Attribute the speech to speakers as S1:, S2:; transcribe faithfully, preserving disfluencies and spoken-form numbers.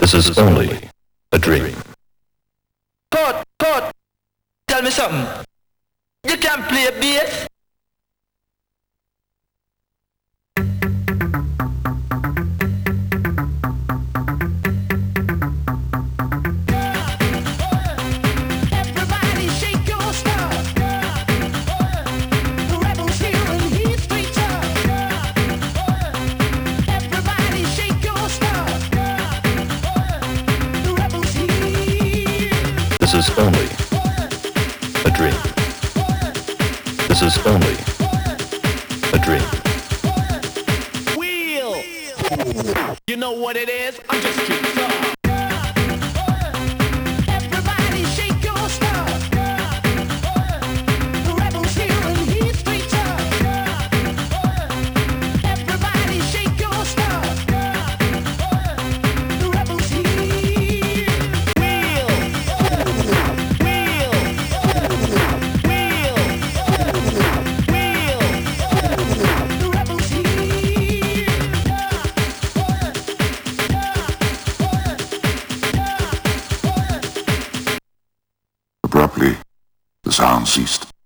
S1: This is only a dream.
S2: Cut, cut. Tell me something. You can play bass?
S1: This is only a dream. This is only a dream.
S3: Wheel! You know what it is? I'm just street star. Everybody shake your stuff. The rebel's here and he's street tough. Everybody shake your stuff. The rebel's here. Wheel! Wheel! Wheel! Wheel! The rebel's here.
S4: Abruptly, the sound ceased.